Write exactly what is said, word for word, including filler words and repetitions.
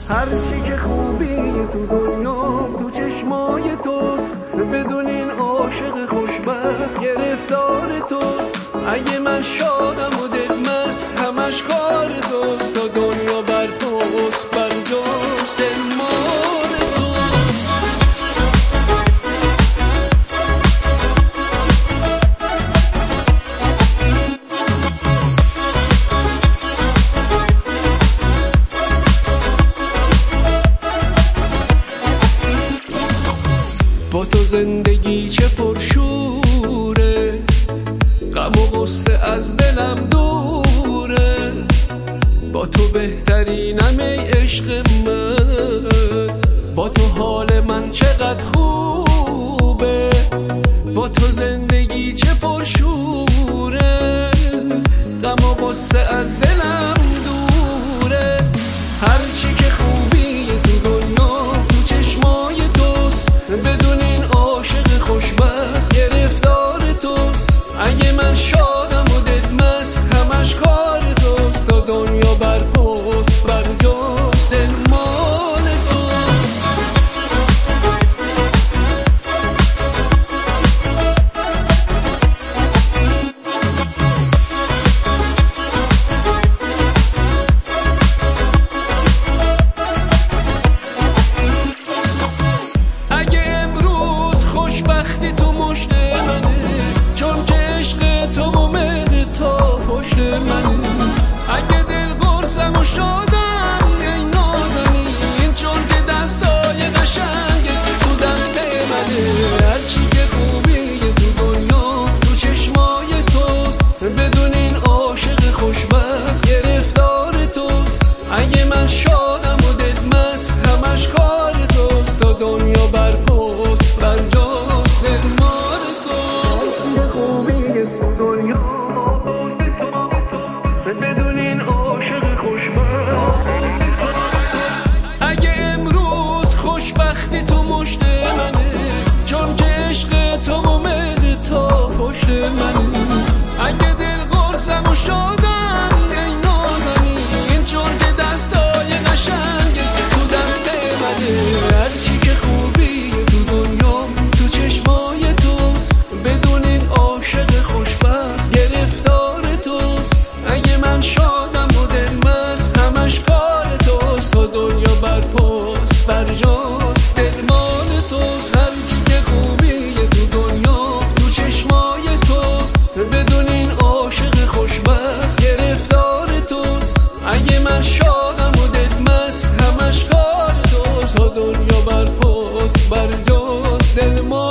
هرچی که خوبی تو دنیا تو چشمای توست، بدون این عاشق خوشبخت گرفتار توست. اگه من شادم و دلمست همش کار توست، تا دنیا بر توست بر جاست دلمال توست. با تو زندگی چه پرشوره، غم و غصه از دلم دوره. با تو بهترینم ای عشق من، با تو حال من چقدر خوبه. با تو زندگی چه پرشوره، غم و غصه از دلم دوره. هرچی که خوبی تو دنیا تو چشمای توست، بدون این عاشق خوشبخت گرفتار توست. اگه من شادم و دلمست همش کار توست، تا دنیا بر پست بر جاست دلمال توست. اگه امروز خوشبختی تو مشت منه، چون که عشق تو و مهر تا پشت منه. اگه دل گرسم و شادم ای نازنین، چون که دستای قشنگ تو دست منه. هرچی که خوبی تو دنیا تو چشمای توست، بدون این عاشق خوشبخت گرفتار توست. اگه من شادم و دلمست همش کار توست، تا دنیا بر پست بر جاست دلمال توست. خوبی تو دنیا بدون این عاشق خوشبخت. اگه امروز خوشبختی تو مشت منه، چون که عشق تو و مهر تا پشت منه. اگه دل گرسم و شادم ای نازنین، چون که دستای قشنگ تو دست منه. هرچی که خوبی تو دنیا تو چشمای توست، بدون این عاشق خوشبخت گرفتار توست. اگه من شادم و دلمست همش کار توست، تا دنیا بر پست بر جاست دلمال توست. هرچی که خوبی تو دنیا تو چشمای توست، بدون این عاشق خوشبخت گرفتار توست. اگه من شادم و دلمست همش کار توست، تا دنیا بر پست بر جاست دلمال